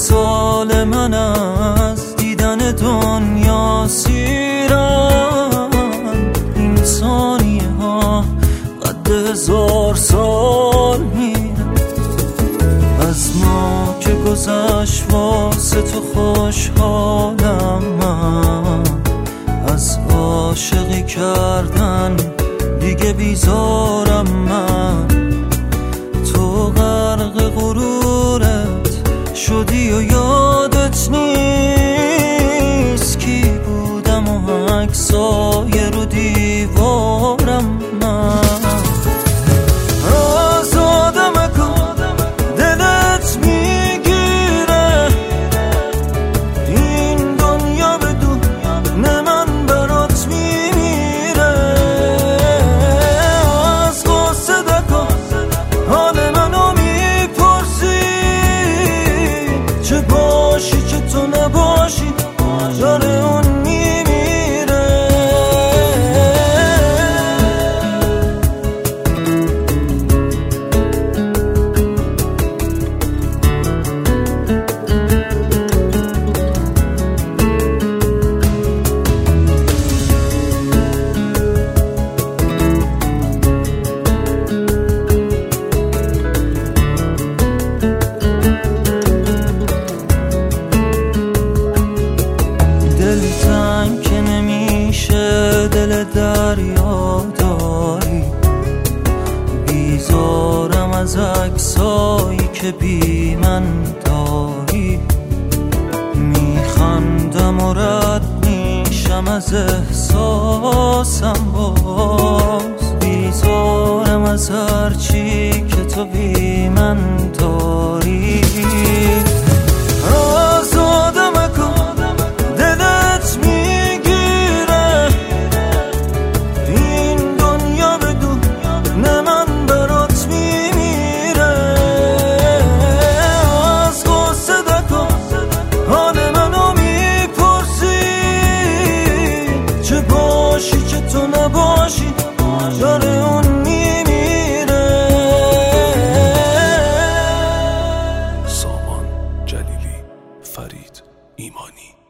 سال من از دیدن دنیا سیرن. این ثانیه ها قد 1000 سال میرن. از ما که گذشت واسه تو خوشحالم من، از عاشقی کردن دیگه بیزارم من. تو غرق غرورت شدی و یادت نیست کی بودم و عکسای رو دیوارم من. دلتنگ که نمیشه دل دریا داری، بیزارم از عکسایی که بی من داری. میخندم و رد میشم از احساسم، باز بیزارم از هرچی که تو بی من داری. نباشی داره اون میمیره. سامان جلیلی، فرید ایمانی.